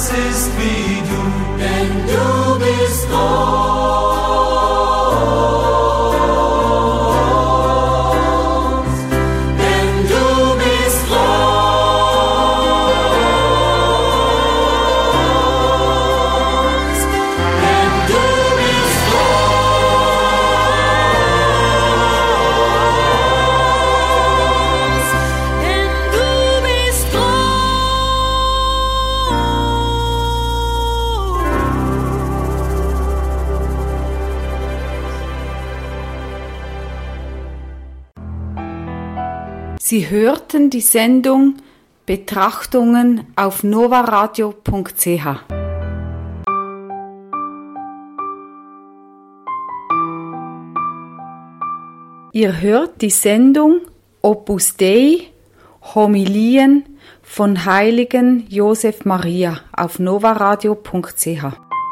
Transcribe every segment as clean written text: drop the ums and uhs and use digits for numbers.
keines ist wie du, denn du bist groß, denn du bist groß, denn du bist groß, denn du bist Sie hörten die Sendung Betrachtungen auf novaradio.ch. Ihr hört die Sendung Opus Dei, Homilien von Heiligen Josef Maria auf novaradio.ch.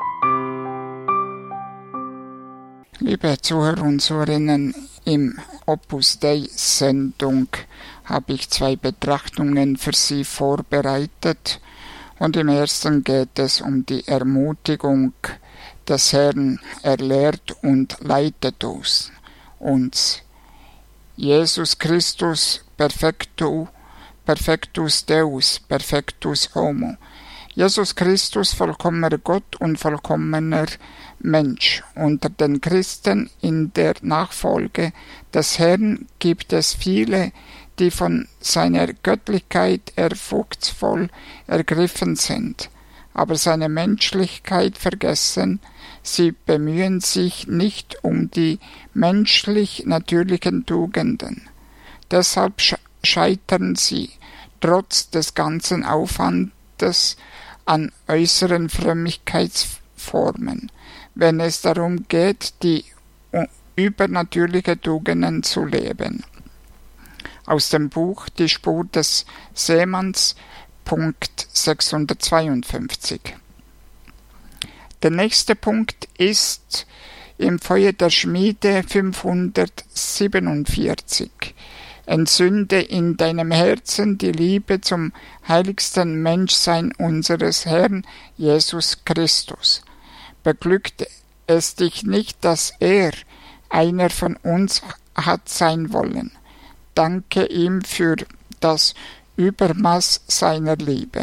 Liebe Zuhörer und Zuhörerinnen, im Opus Dei-Sendung habe ich 2 Betrachtungen für Sie vorbereitet. Und im ersten geht es um die Ermutigung des Herrn. Er lehrt und leitet uns. Jesus Christus perfectus Deus, perfectus homo. Jesus Christus, vollkommener Gott und vollkommener Mensch. Unter den Christen in der Nachfolge des Herrn gibt es viele, die von seiner Göttlichkeit ehrfurchtsvoll ergriffen sind, aber seine Menschlichkeit vergessen. Sie bemühen sich nicht um die menschlich-natürlichen Tugenden. Deshalb scheitern sie, trotz des ganzen Aufwandes, an äußeren Frömmigkeitsformen, wenn es darum geht, die übernatürlichen Tugenden zu leben. Aus dem Buch Die Spur des Seemanns, Punkt 652. Der nächste Punkt ist im Feuer der Schmiede 547. Entzünde in deinem Herzen die Liebe zum heiligsten Menschsein unseres Herrn Jesus Christus. Beglückt es dich nicht, dass er einer von uns hat sein wollen. Danke ihm für das Übermaß seiner Liebe.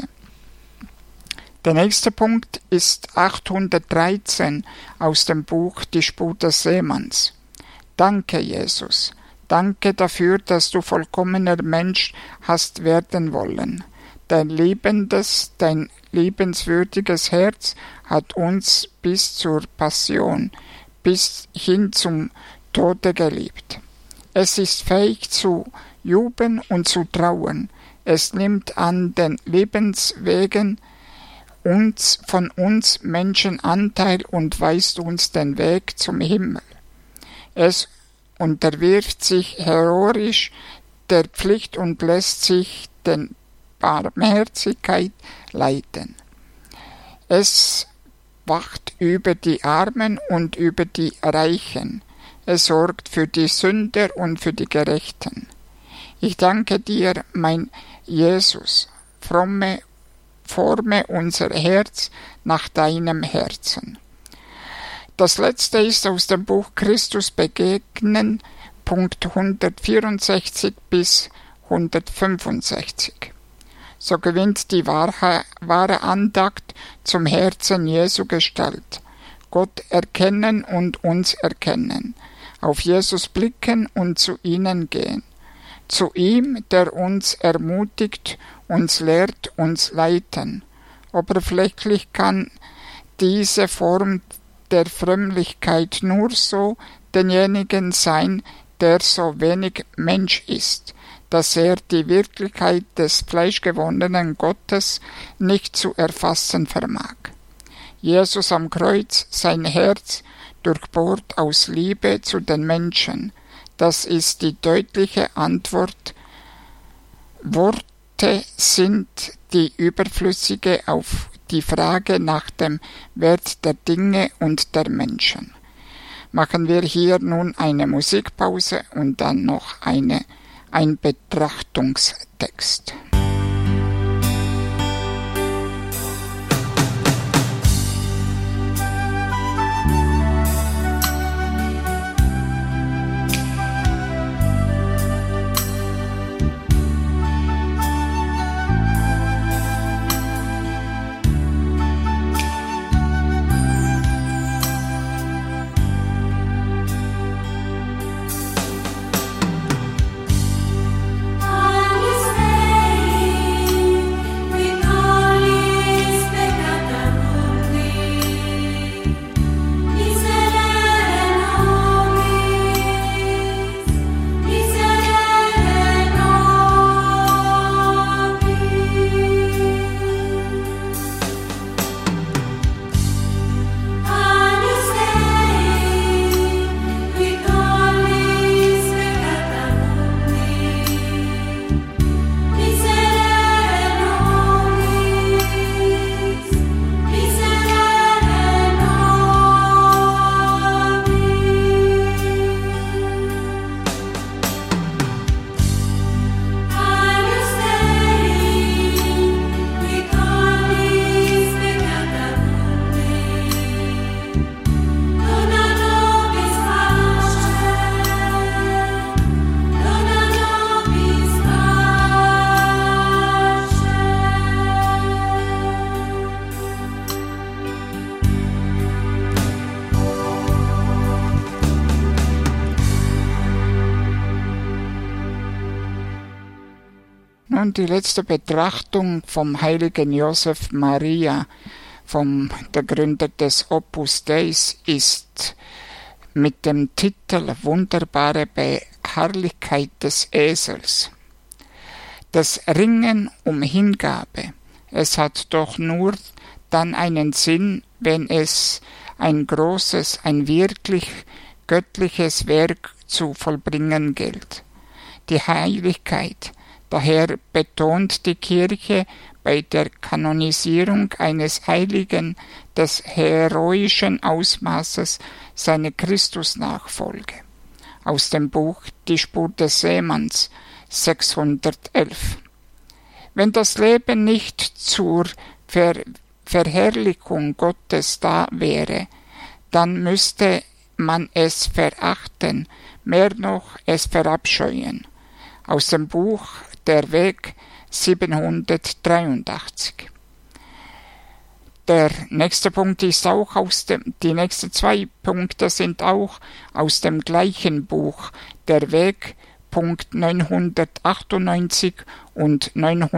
Der nächste Punkt ist 813 aus dem Buch Die Spur des Seemanns. Danke, Jesus. Danke dafür, dass du vollkommener Mensch hast werden wollen. Dein liebendes, dein liebenswürdiges Herz hat uns bis zur Passion, bis hin zum Tode geliebt. Es ist fähig zu jubeln und zu trauen. Es nimmt an den Lebenswegen von uns Menschen Anteil und weist uns den Weg zum Himmel. Es unterwirft sich heroisch der Pflicht und lässt sich den Barmherzigkeit leiten. Es wacht über die Armen und über die Reichen. Es sorgt für die Sünder und für die Gerechten. Ich danke dir, mein Jesus, forme unser Herz nach deinem Herzen. Das letzte ist aus dem Buch Christus begegnen, Punkt 164 bis 165. So gewinnt die wahre Andacht zum Herzen Jesu Gestalt. Gott erkennen und uns erkennen, auf Jesus blicken und zu ihnen gehen. Zu ihm, der uns ermutigt, uns lehrt, uns leiten. Oberflächlich kann diese Form der Frömmlichkeit nur so denjenigen sein, der so wenig Mensch ist, dass er die Wirklichkeit des fleischgewordenen Gottes nicht zu erfassen vermag. Jesus am Kreuz, sein Herz durchbohrt aus Liebe zu den Menschen. Das ist die deutliche Antwort. Worte sind die überflüssige auf die Frage nach dem Wert der Dinge und der Menschen. Machen wir hier nun eine Musikpause und dann noch ein Betrachtungstext. Nun die letzte Betrachtung vom heiligen Josef Maria, der Gründer des Opus Dei, ist mit dem Titel Wunderbare Beharrlichkeit des Esels. Das Ringen um Hingabe, es hat doch nur dann einen Sinn, wenn es ein großes, ein wirklich göttliches Werk zu vollbringen gilt. Die Heiligkeit, daher betont die Kirche bei der Kanonisierung eines Heiligen des heroischen Ausmaßes seine Christusnachfolge. Aus dem Buch Die Spur des Seemanns, 611. Wenn das Leben nicht zur Verherrlichung Gottes da wäre, dann müsste man es verachten, mehr noch es verabscheuen. Aus dem Buch Der Weg, 783. Der nächste Punkt ist auch die nächsten 2 Punkte sind auch aus dem gleichen Buch, Der Weg, Punkt 998 und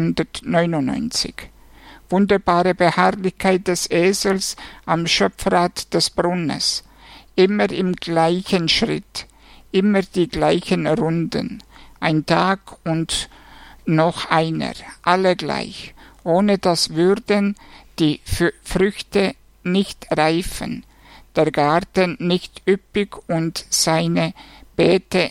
999. Wunderbare Beharrlichkeit des Esels am Schöpfrad des Brunnens, immer im gleichen Schritt, immer die gleichen Runden, ein Tag und noch einer, alle gleich, ohne dass würden die Früchte nicht reifen, der Garten nicht üppig und seine Beete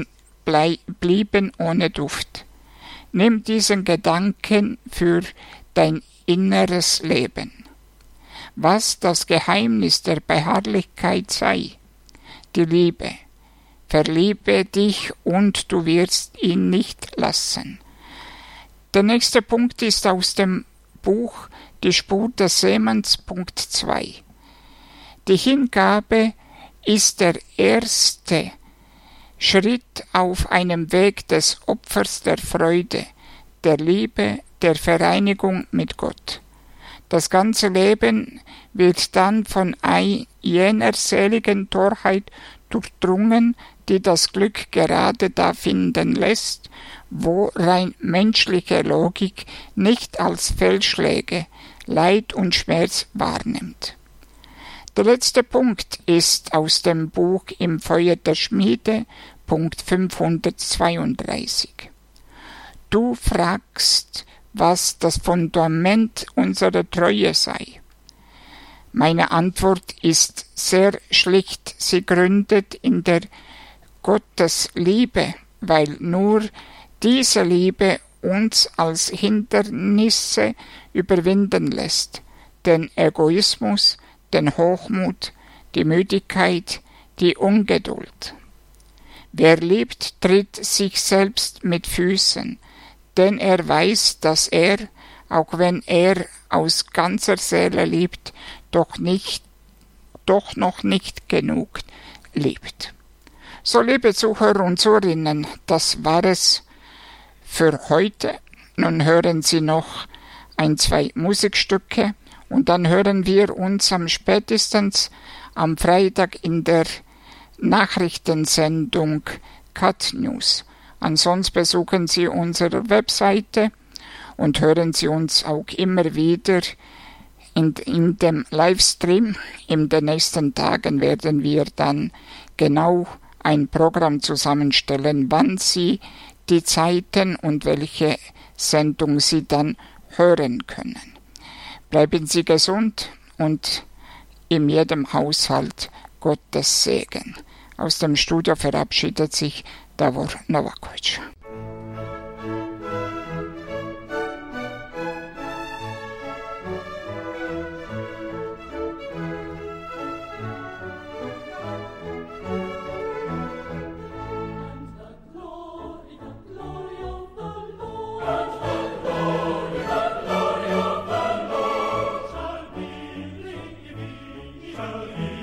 blieben ohne Duft. Nimm diesen Gedanken für dein inneres Leben. Was das Geheimnis der Beharrlichkeit sei, die Liebe. Verliebe dich und du wirst ihn nicht lassen. Der nächste Punkt ist aus dem Buch Die Spur des Seemanns, Punkt 2. Die Hingabe ist der erste Schritt auf einem Weg des Opfers der Freude, der Liebe, der Vereinigung mit Gott. Das ganze Leben wird dann von jener seligen Torheit durchdrungen, die das Glück gerade da finden lässt, wo rein menschliche Logik nicht als Fehlschläge, Leid und Schmerz wahrnimmt. Der letzte Punkt ist aus dem Buch Im Feuer der Schmiede, Punkt 532. Du fragst, was das Fundament unserer Treue sei. Meine Antwort ist sehr schlicht. Sie gründet in der Gottesliebe, weil nur diese Liebe uns als Hindernisse überwinden lässt, den Egoismus, den Hochmut, die Müdigkeit, die Ungeduld. Wer liebt, tritt sich selbst mit Füßen, denn er weiß, dass er, auch wenn er aus ganzer Seele liebt, doch noch nicht genug liebt. So, liebe Zuhörer und Zuhörerinnen, das war es für heute. Nun hören Sie noch 2 Musikstücke und dann hören wir uns spätestens am Freitag in der Nachrichtensendung Cut News. Ansonsten besuchen Sie unsere Webseite und hören Sie uns auch immer wieder in dem Livestream. In den nächsten Tagen werden wir dann genau ein Programm zusammenstellen, wann Sie die Zeiten und welche Sendung Sie dann hören können. Bleiben Sie gesund und in jedem Haushalt Gottes Segen. Aus dem Studio verabschiedet sich Davor Novakovic. Shall be